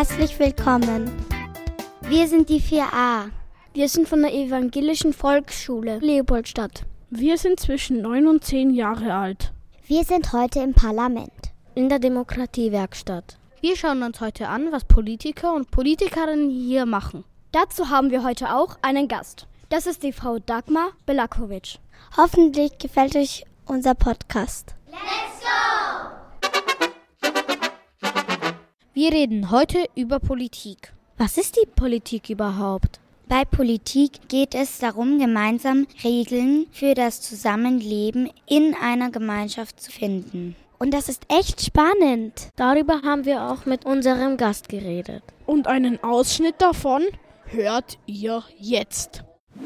Herzlich willkommen. Wir sind die 4a. Wir sind von der Evangelischen Volksschule Leopoldstadt. Wir sind zwischen 9 und 10 Jahre alt. Wir sind heute im Parlament. In der Demokratiewerkstatt. Wir schauen uns heute an, was Politiker und Politikerinnen hier machen. Dazu haben wir heute auch einen Gast. Das ist die Frau Dagmar Belakovic. Hoffentlich gefällt euch unser Podcast. Let's go! Wir reden heute über Politik. Was ist die Politik überhaupt? Bei Politik geht es darum, gemeinsam Regeln für das Zusammenleben in einer Gemeinschaft zu finden. Und das ist echt spannend. Darüber haben wir auch mit unserem Gast geredet. Und einen Ausschnitt davon hört ihr jetzt.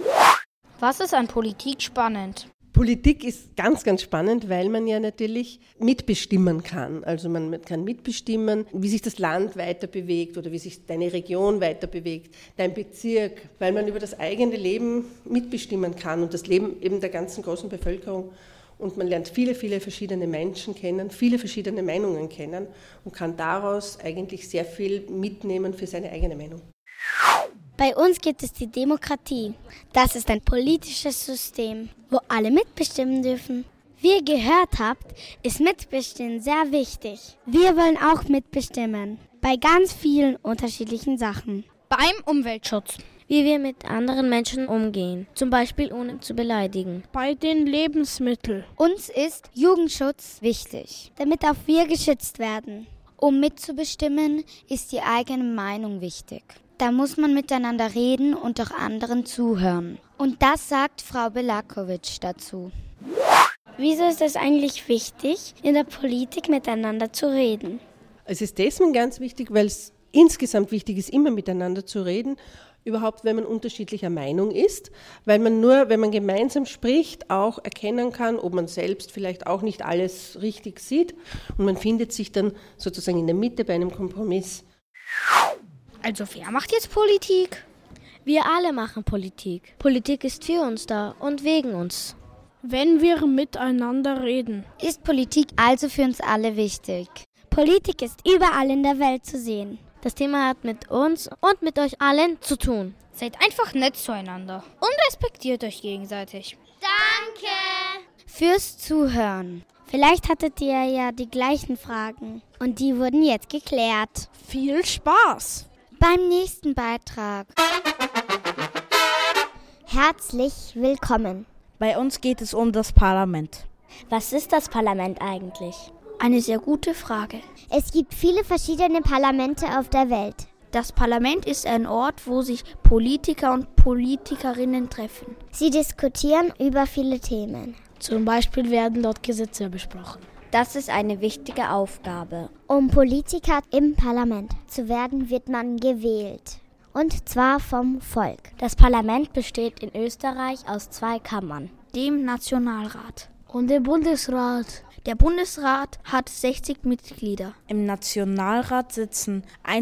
Was ist an Politik spannend? Politik ist ganz, ganz spannend, weil man ja natürlich mitbestimmen kann. Also man kann mitbestimmen, wie sich das Land weiter bewegt oder wie sich deine Region weiter bewegt, dein Bezirk, weil man über das eigene Leben mitbestimmen kann und das Leben eben der ganzen großen Bevölkerung. Und man lernt viele, viele verschiedene Menschen kennen, viele verschiedene Meinungen kennen und kann daraus eigentlich sehr viel mitnehmen für seine eigene Meinung. Bei uns gibt es die Demokratie. Das ist ein politisches System, wo alle mitbestimmen dürfen. Wie ihr gehört habt, ist Mitbestimmen sehr wichtig. Wir wollen auch mitbestimmen. Bei ganz vielen unterschiedlichen Sachen. Beim Umweltschutz. Wie wir mit anderen Menschen umgehen. Zum Beispiel ohne zu beleidigen. Bei den Lebensmitteln. Uns ist Jugendschutz wichtig, damit auch wir geschützt werden. Um mitzubestimmen, ist die eigene Meinung wichtig. Da muss man miteinander reden und auch anderen zuhören. Und das sagt Frau Belakovic dazu. Wieso ist es eigentlich wichtig, in der Politik miteinander zu reden? Es ist deswegen ganz wichtig, weil es insgesamt wichtig ist, immer miteinander zu reden, überhaupt wenn man unterschiedlicher Meinung ist, weil man nur, wenn man gemeinsam spricht, auch erkennen kann, ob man selbst vielleicht auch nicht alles richtig sieht und man findet sich dann sozusagen in der Mitte bei einem Kompromiss. Also wer macht jetzt Politik? Wir alle machen Politik. Politik ist für uns da und wegen uns. Wenn wir miteinander reden. Ist Politik also für uns alle wichtig? Politik ist überall in der Welt zu sehen. Das Thema hat mit uns und mit euch allen zu tun. Seid einfach nett zueinander und respektiert euch gegenseitig. Danke! Fürs Zuhören. Vielleicht hattet ihr ja die gleichen Fragen und die wurden jetzt geklärt. Viel Spaß! Beim nächsten Beitrag. Herzlich willkommen. Bei uns geht es um das Parlament. Was ist das Parlament eigentlich? Eine sehr gute Frage. Es gibt viele verschiedene Parlamente auf der Welt. Das Parlament ist ein Ort, wo sich Politiker und Politikerinnen treffen. Sie diskutieren über viele Themen. Zum Beispiel werden dort Gesetze besprochen. Das ist eine wichtige Aufgabe. Um Politiker im Parlament zu werden, wird man gewählt. Und zwar vom Volk. Das Parlament besteht in Österreich aus 2 Kammern. Dem Nationalrat und dem Bundesrat. Der Bundesrat hat 60 Mitglieder. Im Nationalrat sitzen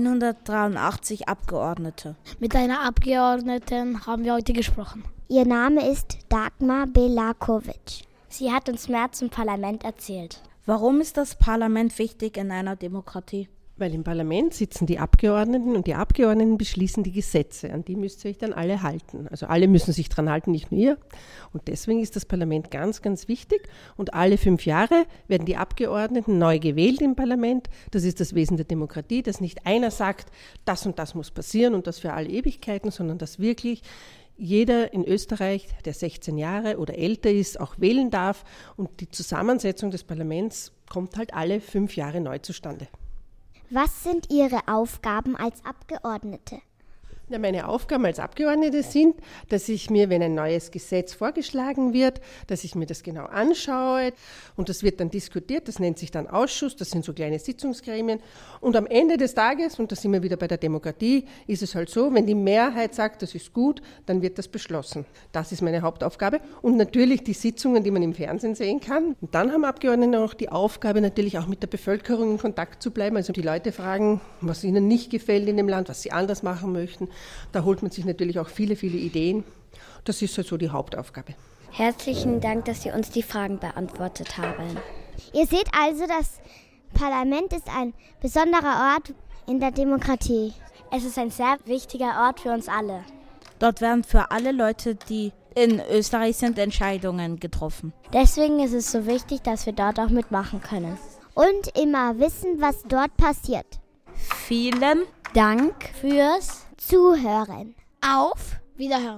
183 Abgeordnete. Mit einer Abgeordneten haben wir heute gesprochen. Ihr Name ist Dagmar Belakovic. Sie hat uns mehr zum Parlament erzählt. Warum ist das Parlament wichtig in einer Demokratie? Weil im Parlament sitzen die Abgeordneten und die Abgeordneten beschließen die Gesetze. An die müsst ihr euch dann alle halten. Also alle müssen sich dran halten, nicht nur ihr. Und deswegen ist das Parlament ganz, ganz wichtig. Und alle 5 Jahre werden die Abgeordneten neu gewählt im Parlament. Das ist das Wesen der Demokratie, dass nicht einer sagt, das und das muss passieren und das für alle Ewigkeiten, sondern dass wirklich jeder in Österreich, der 16 Jahre oder älter ist, auch wählen darf. Und die Zusammensetzung des Parlaments kommt halt alle 5 Jahre neu zustande. Was sind Ihre Aufgaben als Abgeordnete? Ja, meine Aufgaben als Abgeordnete sind, dass ich mir, wenn ein neues Gesetz vorgeschlagen wird, dass ich mir das genau anschaue und das wird dann diskutiert, das nennt sich dann Ausschuss, das sind so kleine Sitzungsgremien und am Ende des Tages, und da sind wir wieder bei der Demokratie, ist es halt so, wenn die Mehrheit sagt, das ist gut, dann wird das beschlossen. Das ist meine Hauptaufgabe und natürlich die Sitzungen, die man im Fernsehen sehen kann. Und dann haben Abgeordnete auch die Aufgabe, natürlich auch mit der Bevölkerung in Kontakt zu bleiben, also die Leute fragen, was ihnen nicht gefällt in dem Land, was sie anders machen möchten. Da holt man sich natürlich auch viele, viele Ideen. Das ist halt so die Hauptaufgabe. Herzlichen Dank, dass Sie uns die Fragen beantwortet haben. Ihr seht also, das Parlament ist ein besonderer Ort, In der Demokratie. Es ist ein sehr wichtiger Ort für uns alle. Dort werden für alle Leute, die in Österreich sind, Entscheidungen getroffen. Deswegen ist es so wichtig, dass wir dort auch mitmachen können. Und immer wissen, was dort passiert. Vielen Dank fürs Zuhören. Auf Wiederhören.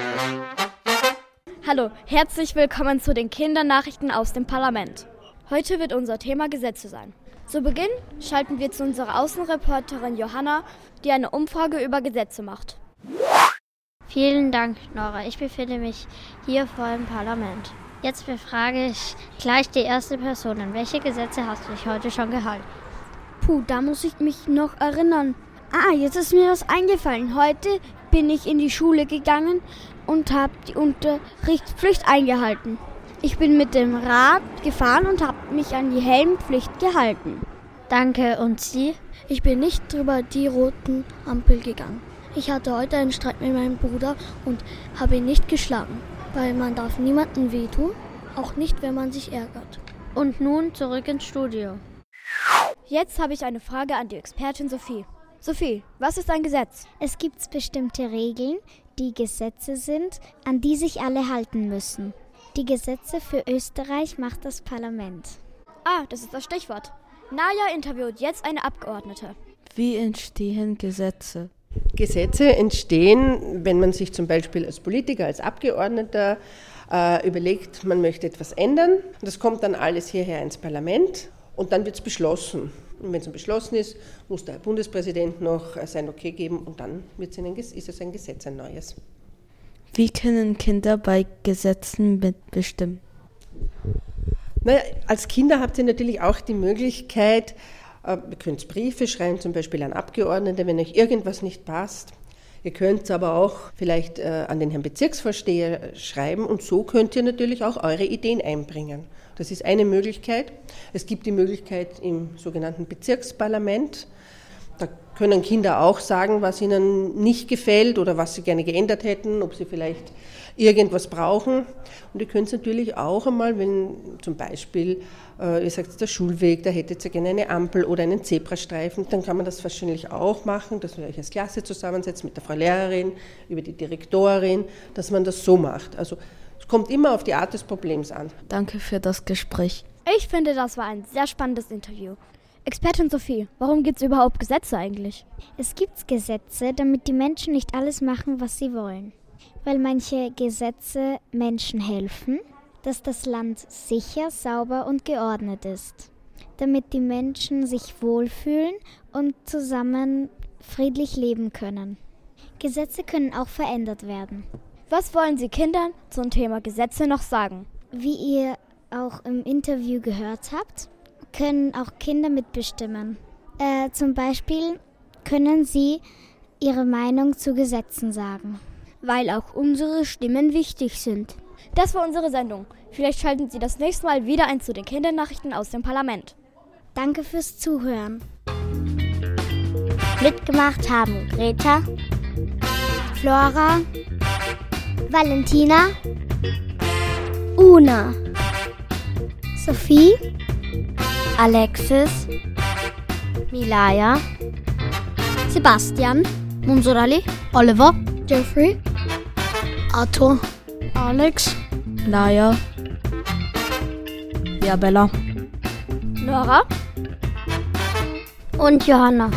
Hallo, herzlich willkommen zu den Kindernachrichten aus dem Parlament. Heute wird unser Thema Gesetze sein. Zu Beginn schalten wir zu unserer Außenreporterin Johanna, die eine Umfrage über Gesetze macht. Vielen Dank, Nora. Ich befinde mich hier vor dem Parlament. Jetzt befrage ich gleich die erste Person. An welche Gesetze hast du dich heute schon gehalten? Puh, da muss ich mich noch erinnern. Jetzt ist mir was eingefallen. Heute bin ich in die Schule gegangen und habe die Unterrichtspflicht eingehalten. Ich bin mit dem Rad gefahren und habe mich an die Helmpflicht gehalten. Danke. Und Sie? Ich bin nicht drüber die roten Ampel gegangen. Ich hatte heute einen Streit mit meinem Bruder und habe ihn nicht geschlagen, weil man darf niemandem wehtun, auch nicht, wenn man sich ärgert. Und nun zurück ins Studio. Jetzt habe ich eine Frage an die Expertin Sophie. Sophie, was ist ein Gesetz? Es gibt bestimmte Regeln, die Gesetze sind, an die sich alle halten müssen. Die Gesetze für Österreich macht das Parlament. Das ist das Stichwort. Naja interviewt jetzt eine Abgeordnete. Wie entstehen Gesetze? Gesetze entstehen, wenn man sich zum Beispiel als Politiker, als Abgeordneter überlegt, man möchte etwas ändern. Das kommt dann alles hierher ins Parlament und dann wird es beschlossen. Und wenn es beschlossen ist, muss der Bundespräsident noch sein Okay geben und dann ist es ein Gesetz, ein neues. Wie können Kinder bei Gesetzen mitbestimmen? Als Kinder habt ihr natürlich auch die Möglichkeit, ihr könnt Briefe schreiben, zum Beispiel an Abgeordnete, wenn euch irgendwas nicht passt. Ihr könnt aber auch vielleicht an den Herrn Bezirksvorsteher schreiben und so könnt ihr natürlich auch eure Ideen einbringen. Das ist eine Möglichkeit. Es gibt die Möglichkeit im sogenannten Bezirksparlament. Da können Kinder auch sagen, was ihnen nicht gefällt oder was sie gerne geändert hätten, ob sie vielleicht irgendwas brauchen. Und ihr könnt es natürlich auch einmal, wenn zum Beispiel, ihr sagt, der Schulweg, da hättet ihr gerne eine Ampel oder einen Zebrastreifen, dann kann man das wahrscheinlich auch machen, dass ihr euch als Klasse zusammensetzt mit der Frau Lehrerin, über die Direktorin, dass man das so macht. Also es kommt immer auf die Art des Problems an. Danke für das Gespräch. Ich finde, das war ein sehr spannendes Interview. Expertin Sophie, warum gibt es überhaupt Gesetze eigentlich? Es gibt Gesetze, damit die Menschen nicht alles machen, was sie wollen. Weil manche Gesetze Menschen helfen, dass das Land sicher, sauber und geordnet ist. Damit die Menschen sich wohlfühlen und zusammen friedlich leben können. Gesetze können auch verändert werden. Was wollen Sie Kindern zum Thema Gesetze noch sagen? Wie ihr auch im Interview gehört habt, können auch Kinder mitbestimmen. Zum Beispiel können sie ihre Meinung zu Gesetzen sagen. Weil auch unsere Stimmen wichtig sind. Das war unsere Sendung. Vielleicht schalten Sie das nächste Mal wieder ein zu den Kindernachrichten aus dem Parlament. Danke fürs Zuhören. Mitgemacht haben Greta, Flora, Valentina, Una, Sophie, Alexis, Milaya, Sebastian, Monsorali, Oliver, Jeffrey, Arthur, Alex, Laia, Bella, Nora und Johanna.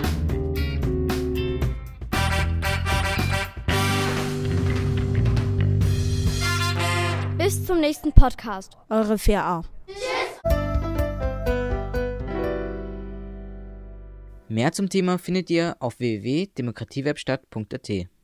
Bis zum nächsten Podcast. Eure 4a. Mehr zum Thema findet ihr auf www.demokratiewebstadt.at.